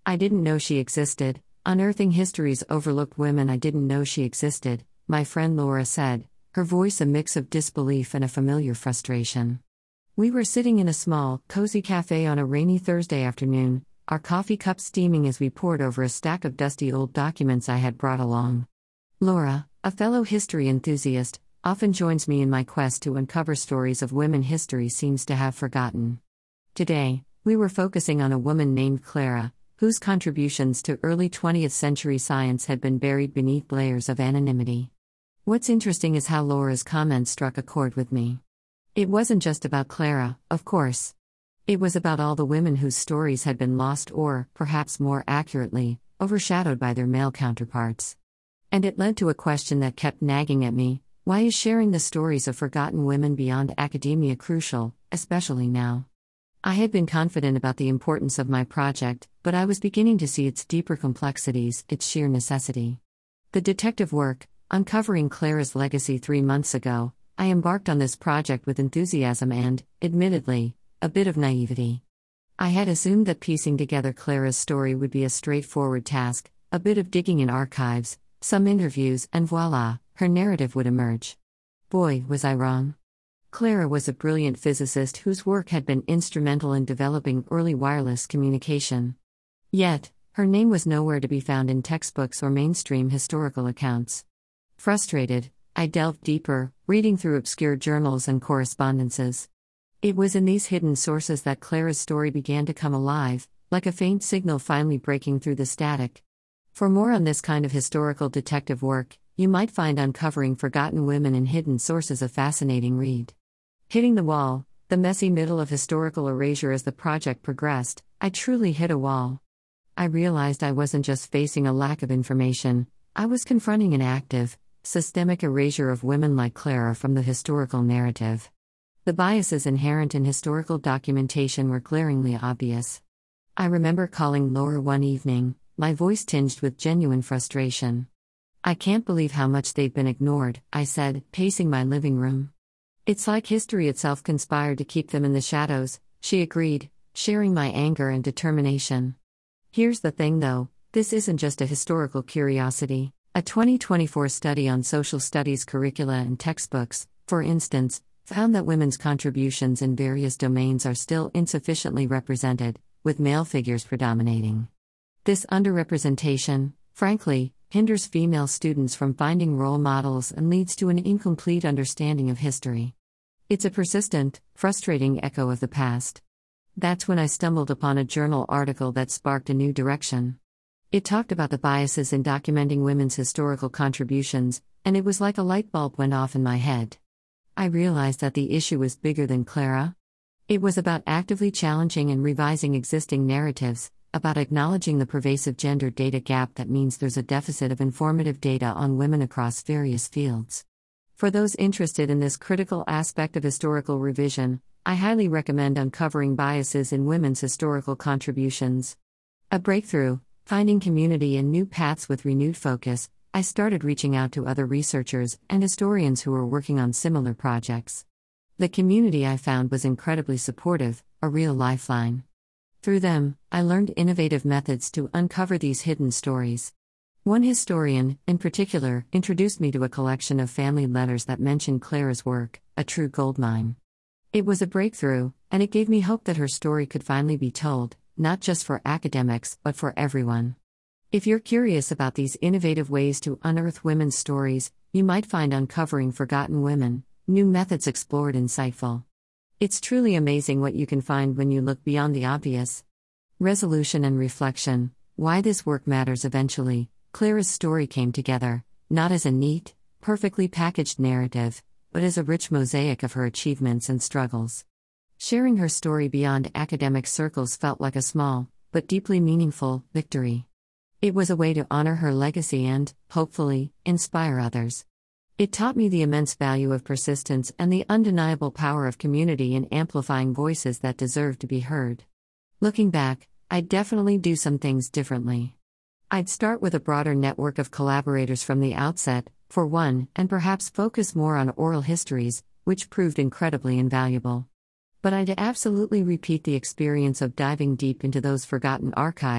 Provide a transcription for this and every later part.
I didn't know she existed, unearthing history's overlooked women I didn't know she existed, my friend Laura said, her voice a mix of disbelief and a familiar frustration. We were sitting in a small, cozy cafe on a rainy Thursday afternoon, our coffee cups steaming as we pored over a stack of dusty old documents I had brought along. Laura, a fellow history enthusiast, often joins me in my quest to uncover stories of women history seems to have forgotten. Today, we were focusing on a woman named Clara, whose contributions to early 20th century science had been buried beneath layers of anonymity. What's interesting is how Laura's comment struck a chord with me. It wasn't just about Clara, of course. It was about all the women whose stories had been lost or, perhaps more accurately, overshadowed by their male counterparts. And it led to a question that kept nagging at me: why is sharing the stories of forgotten women beyond academia crucial, especially now? I had been confident about the importance of my project, but I was beginning to see its deeper complexities, its sheer necessity. The detective work, uncovering Clara's legacy 3 months ago, I embarked on this project with enthusiasm and, admittedly, a bit of naivety. I had assumed that piecing together Clara's story would be a straightforward task, a bit of digging in archives, some interviews, and voila, her narrative would emerge. Boy, was I wrong. Clara was a brilliant physicist whose work had been instrumental in developing early wireless communication. Yet, her name was nowhere to be found in textbooks or mainstream historical accounts. Frustrated, I delved deeper, reading through obscure journals and correspondences. It was in these hidden sources that Clara's story began to come alive, like a faint signal finally breaking through the static. For more on this kind of historical detective work, you might find Uncovering Forgotten Women in Hidden Sources a fascinating read. Hitting the wall, the messy middle of historical erasure. As the project progressed, I truly hit a wall. I realized I wasn't just facing a lack of information, I was confronting an active, systemic erasure of women like Clara from the historical narrative. The biases inherent in historical documentation were glaringly obvious. I remember calling Laura one evening, my voice tinged with genuine frustration. "I can't believe how much they've been ignored," I said, pacing my living room. "It's like history itself conspired to keep them in the shadows," she agreed, sharing my anger and determination. Here's the thing though, this isn't just a historical curiosity. A 2024 study on social studies curricula and textbooks, for instance, found that women's contributions in various domains are still insufficiently represented, with male figures predominating. This underrepresentation, frankly, hinders female students from finding role models and leads to an incomplete understanding of history. It's a persistent, frustrating echo of the past. That's when I stumbled upon a journal article that sparked a new direction. It talked about the biases in documenting women's historical contributions, and it was like a light bulb went off in my head. I realized that the issue was bigger than Clara. It was about actively challenging and revising existing narratives, about acknowledging the pervasive gender data gap that means there's a deficit of informative data on women across various fields. For those interested in this critical aspect of historical revision, I highly recommend Uncovering Biases in Women's Historical Contributions. A breakthrough, finding community and new paths with renewed focus, I started reaching out to other researchers and historians who were working on similar projects. The community I found was incredibly supportive, a real lifeline. Through them, I learned innovative methods to uncover these hidden stories. One historian, in particular, introduced me to a collection of family letters that mentioned Clara's work, a true goldmine. It was a breakthrough, and it gave me hope that her story could finally be told, not just for academics, but for everyone. If you're curious about these innovative ways to unearth women's stories, you might find Uncovering Forgotten Women, New Methods Explored insightful. It's truly amazing what you can find when you look beyond the obvious. Resolution and reflection. Why this work matters eventually. Clara's story came together, not as a neat, perfectly packaged narrative, but as a rich mosaic of her achievements and struggles. Sharing her story beyond academic circles felt like a small, but deeply meaningful, victory. It was a way to honor her legacy and, hopefully, inspire others. It taught me the immense value of persistence and the undeniable power of community in amplifying voices that deserve to be heard. Looking back, I'd definitely do some things differently. I'd start with a broader network of collaborators from the outset, for one, and perhaps focus more on oral histories, which proved incredibly invaluable. But I'd absolutely repeat the experience of diving deep into those forgotten archives,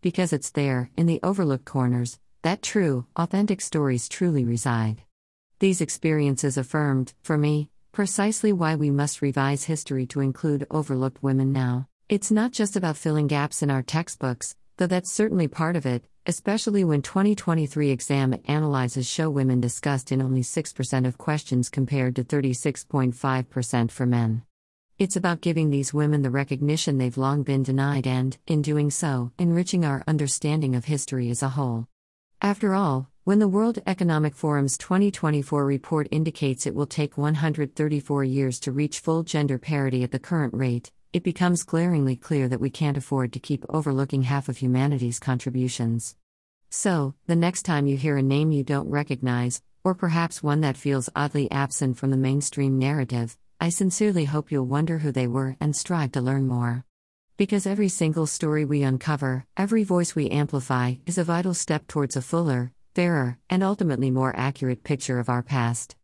Because it's there, in the overlooked corners, that true, authentic stories truly reside. These experiences affirmed, for me, precisely why we must revise history to include overlooked women now. It's not just about filling gaps in our textbooks, though that's certainly part of it, especially when 2023 exam analyses show women discussed in only 6% of questions compared to 36.5% for men. It's about giving these women the recognition they've long been denied and, in doing so, enriching our understanding of history as a whole. After all, when the World Economic Forum's 2024 report indicates it will take 134 years to reach full gender parity at the current rate, it becomes glaringly clear that we can't afford to keep overlooking half of humanity's contributions. So, the next time you hear a name you don't recognize, or perhaps one that feels oddly absent from the mainstream narrative, I sincerely hope you'll wonder who they were and strive to learn more. Because every single story we uncover, every voice we amplify, is a vital step towards a fuller, fairer, and ultimately more accurate picture of our past.